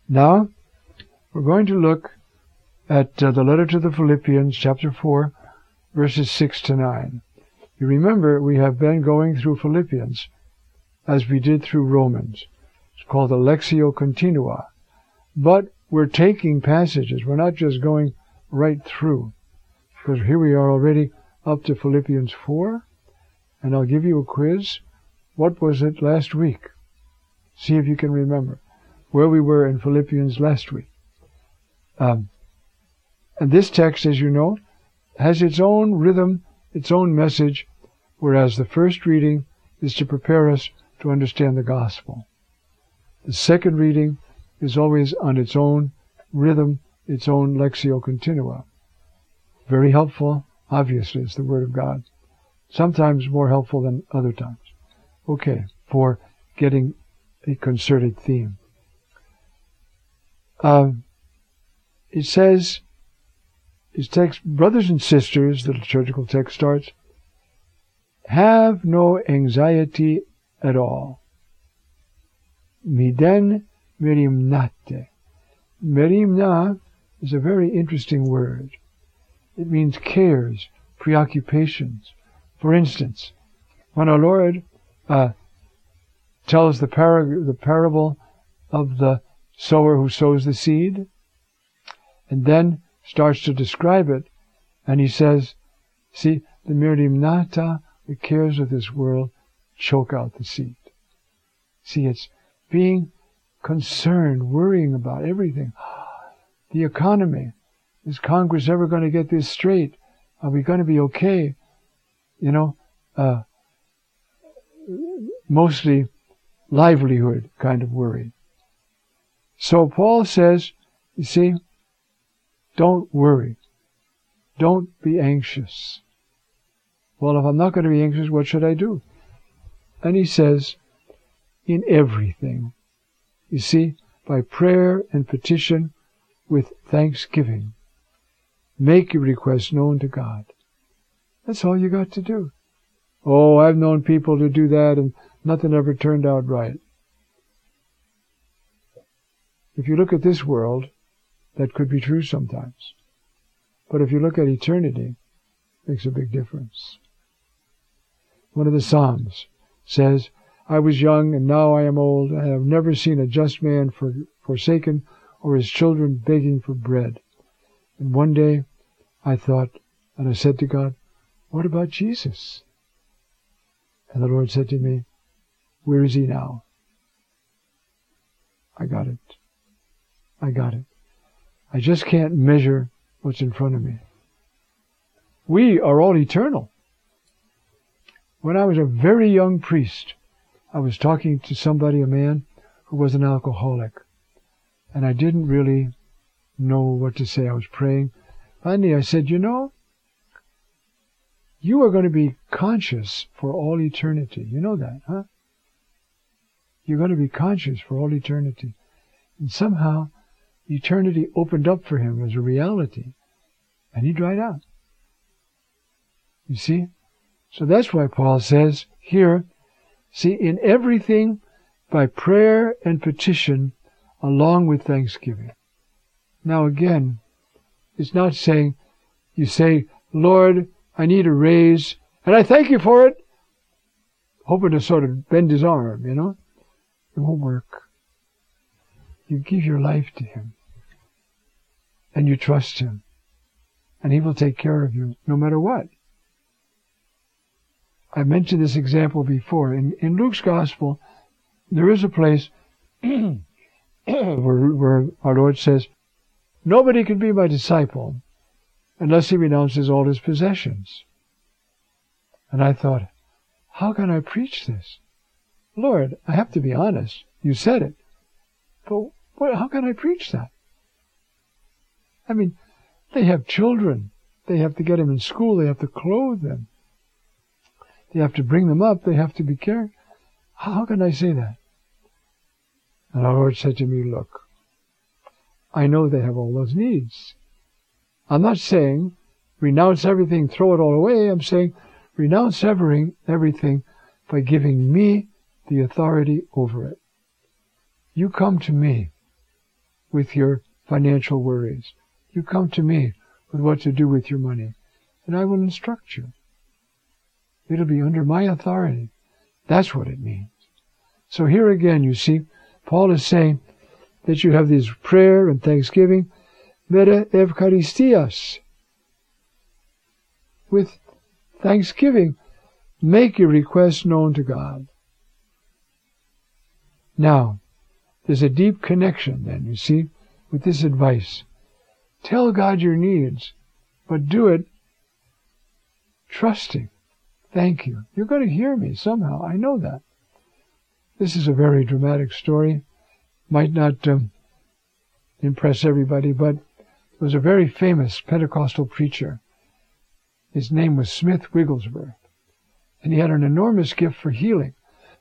Now, we're going to look at the letter to the Philippians, chapter 4, verses 6 to 9. You remember, we have been going through Philippians as we did through Romans. It's called the Lectio Continua. But we're taking passages. We're not just going right through. Because here we are already up to Philippians 4. And I'll give you a quiz. What was it last week? See if you can remember where we were in Philippians last week. And this text, as you know, has its own rhythm, its own message, whereas the first reading is to prepare us to understand the gospel. The second reading is always on its own rhythm, its own Lectio Continua. Very helpful, obviously, it's the Word of God. Sometimes more helpful than other times. Okay, for getting a concerted theme. It says, his text, brothers and sisters, the liturgical text starts, have no anxiety at all. Miden merimnate. Merimna is a very interesting word. It means cares, preoccupations. For instance, when our Lord tells the parable of the sower who sows the seed, and then starts to describe it, and he says, see, the merimnata, the cares of this world, choke out the seed. See, it's being concerned, worrying about everything. The economy. Is Congress ever going to get this straight? Are we going to be okay? You know, mostly livelihood kind of worry. So Paul says, you see, don't worry. Don't be anxious. Well, if I'm not going to be anxious, what should I do? And he says, in everything. You see, by prayer and petition with thanksgiving. Make your requests known to God. That's all you got to do. Oh, I've known people to do that and nothing ever turned out right. If you look at this world, that could be true sometimes. But if you look at eternity, it makes a big difference. One of the Psalms says, I was young and now I am old. I have never seen a just man forsaken or his children begging for bread. And one day I thought, and I said to God, what about Jesus? And the Lord said to me, where is he now? I got it. I got it. I just can't measure what's in front of me. We are all eternal. When I was a very young priest, I was talking to somebody, a man, who was an alcoholic. And I didn't really know what to say. I was praying. Finally, I said, you know, you are going to be conscious for all eternity. You know that, huh? You're going to be conscious for all eternity. And somehow, eternity opened up for him as a reality. And he dried out. You see? So that's why Paul says here, see, in everything, by prayer and petition, along with thanksgiving. Now again, it's not saying, you say, Lord, I need a raise, and I thank you for it, hoping to sort of bend his arm, you know. It won't work. You give your life to him, and you trust him, and he will take care of you no matter what. I mentioned this example before. In Luke's Gospel, there is a place where our Lord says, nobody can be my disciple unless he renounces all his possessions. And I thought, how can I preach this? Lord, I have to be honest. You said it. But how can I preach that? I mean, they have children. They have to get them in school. They have to clothe them. They have to bring them up. They have to be cared. How can I say that? And our Lord said to me, look, I know they have all those needs. I'm not saying renounce everything, throw it all away. I'm saying renounce everything by giving me the authority over it. You come to me. with your financial worries. You come to me with what to do with your money, and I will instruct you. It'll be under my authority. That's what it means. So here again, you see, Paul is saying that you have this prayer and thanksgiving, meta Eucharistias. With thanksgiving, make your requests known to God. Now, there's a deep connection then, you see, with this advice. Tell God your needs, but do it trusting. Thank you. You're going to hear me somehow. I know that. This is a very dramatic story. Might not impress everybody, but it was a very famous Pentecostal preacher. His name was Smith Wigglesworth, and he had an enormous gift for healing.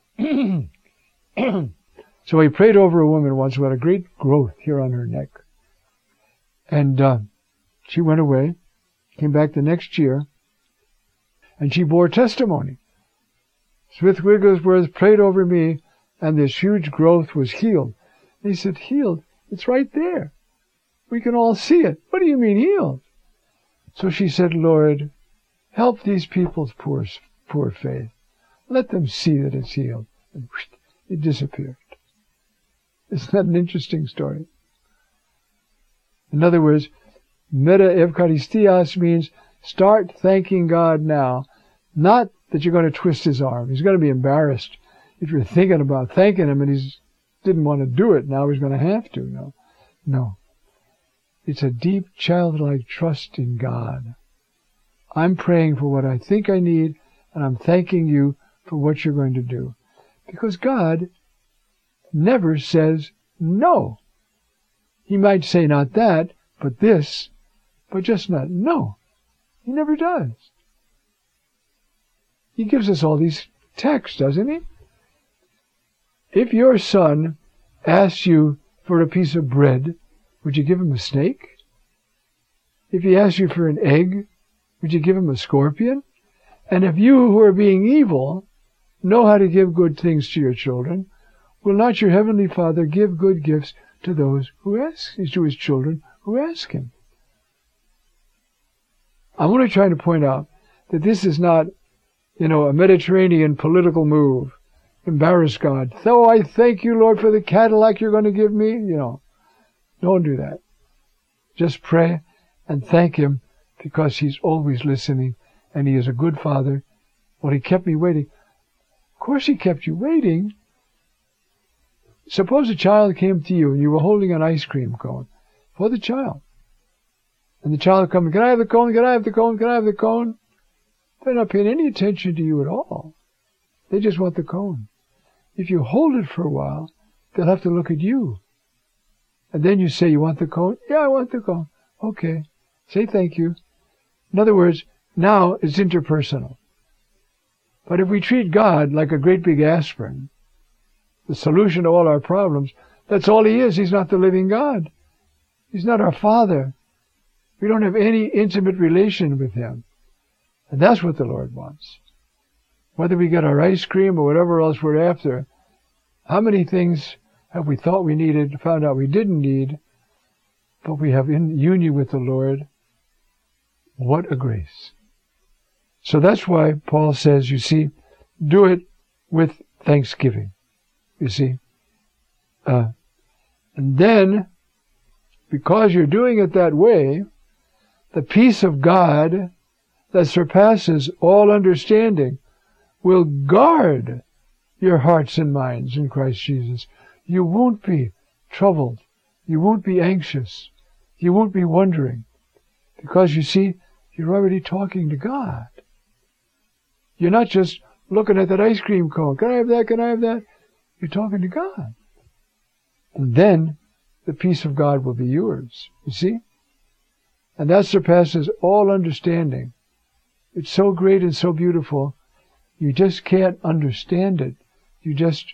So he prayed over a woman once who had a great growth here on her neck. And she went away, came back the next year, and she bore testimony. Smith Wigglesworth prayed over me, and this huge growth was healed. And he said, healed? It's right there. We can all see it. What do you mean healed? So she said, Lord, help these people's poor faith. Let them see that it's healed. And it disappeared. Isn't that an interesting story? In other words, meta Eucharistias means start thanking God now. Not that you're going to twist his arm. He's going to be embarrassed if you're thinking about thanking him and he didn't want to do it. Now he's going to have to. No. It's a deep childlike trust in God. I'm praying for what I think I need, and I'm thanking you for what you're going to do. Because God never says no. He might say not that, but this, but just not no. He never does. He gives us all these texts, doesn't he? If your son asks you for a piece of bread, would you give him a snake? If he asks you for an egg, would you give him a scorpion? And if you who are being evil know how to give good things to your children, will not your heavenly Father give good gifts to those who ask, to his children who ask him? I'm only trying to point out that this is not, a Mediterranean political move. Embarrass God. So I thank you, Lord, for the Cadillac you're going to give me. Don't do that. Just pray and thank him because he's always listening and he is a good Father. Well, he kept me waiting. Of course he kept you waiting. Suppose a child came to you and you were holding an ice cream cone for the child. And the child would come, can I have the cone? Can I have the cone? Can I have the cone? They're not paying any attention to you at all. They just want the cone. If you hold it for a while, they'll have to look at you. And then you say, you want the cone? Yeah, I want the cone. Okay. Say thank you. In other words, now it's interpersonal. But if we treat God like a great big aspirin, the solution to all our problems, that's all he is. He's not the living God. He's not our Father. We don't have any intimate relation with him. And that's what the Lord wants. Whether we get our ice cream or whatever else we're after, how many things have we thought we needed, found out we didn't need, but we have in union with the Lord? What a grace. So that's why Paul says, you see, do it with thanksgiving. You see. And then, because you're doing it that way, the peace of God that surpasses all understanding will guard your hearts and minds in Christ Jesus. You won't be troubled. You won't be anxious. You won't be wondering. Because you see, you're already talking to God. You're not just looking at that ice cream cone. Can I have that? Can I have that? You're talking to God. And then the peace of God will be yours. You see? And that surpasses all understanding. It's so great and so beautiful, you just can't understand it. You just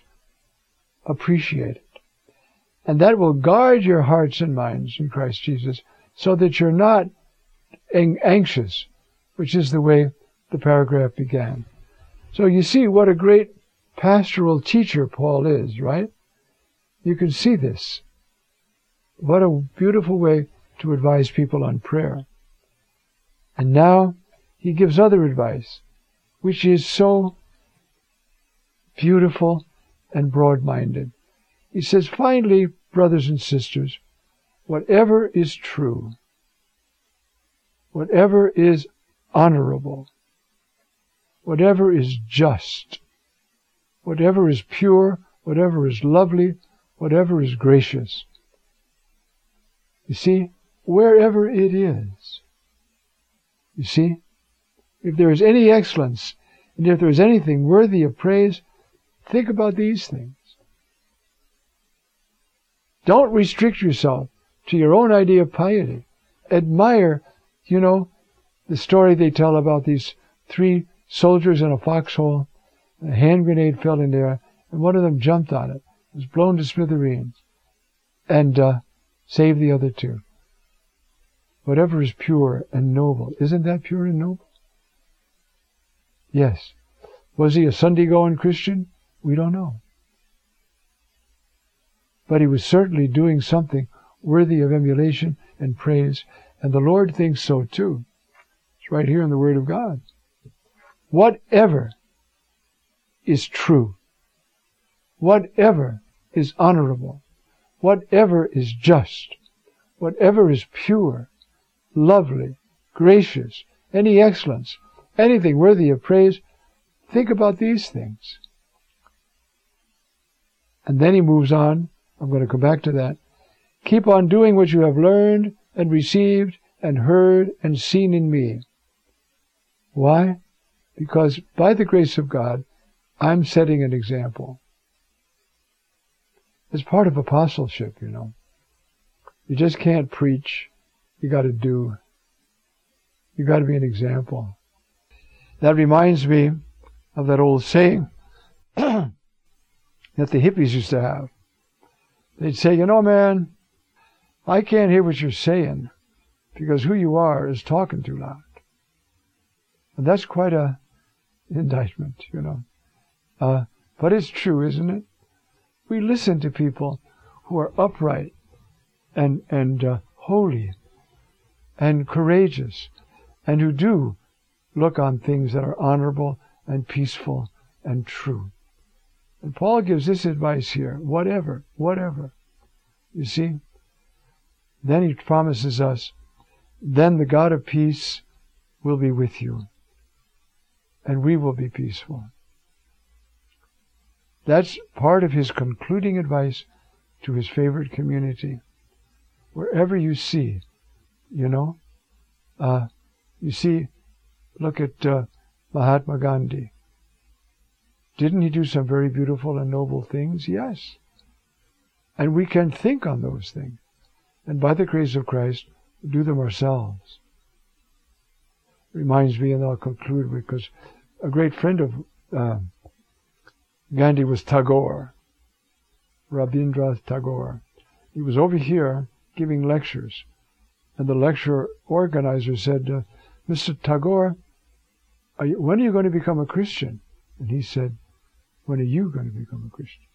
appreciate it. And that will guard your hearts and minds in Christ Jesus so that you're not anxious, which is the way the paragraph began. So you see what a great pastoral teacher Paul is, right? You can see this. What a beautiful way to advise people on prayer. And now he gives other advice, which is so beautiful and broad-minded. He says, finally, brothers and sisters, whatever is true, whatever is honorable, whatever is just, whatever is pure, whatever is lovely, whatever is gracious. You see, wherever it is, you see, if there is any excellence, and if there is anything worthy of praise, think about these things. Don't restrict yourself to your own idea of piety. Admire, the story they tell about these 3 soldiers in a foxhole. A hand grenade fell in there, and one of them jumped on it. It was blown to smithereens, and saved the other 2. Whatever is pure and noble. Isn't that pure and noble? Yes. Was he a Sunday-going Christian? We don't know. But he was certainly doing something worthy of emulation and praise, and the Lord thinks so too. It's right here in the Word of God. Whatever is true, whatever is honorable, whatever is just, whatever is pure, lovely, gracious, any excellence, anything worthy of praise, think about these things. And then he moves on. I'm going to come back to that. Keep on doing what you have learned and received and heard and seen in me. Why? Because by the grace of God, I'm setting an example. It's part of apostleship, You just can't preach. You got to do. You got to be an example. That reminds me of that old saying that the hippies used to have. They'd say, man, I can't hear what you're saying because who you are is talking too loud. And that's quite an indictment, But it's true, isn't it? We listen to people who are upright and holy and courageous and who do look on things that are honorable and peaceful and true. And Paul gives this advice here, whatever. You see? Then he promises us, then the God of peace will be with you, and we will be peaceful. That's part of his concluding advice to his favorite community. Wherever you see, you see, look at Mahatma Gandhi. Didn't he do some very beautiful and noble things? Yes. And we can think on those things. And by the grace of Christ, do them ourselves. Reminds me, and I'll conclude, because a great friend of Gandhi was Tagore, Rabindranath Tagore. He was over here giving lectures. And the lecture organizer said, Mr. Tagore, when are you going to become a Christian? And he said, when are you going to become a Christian?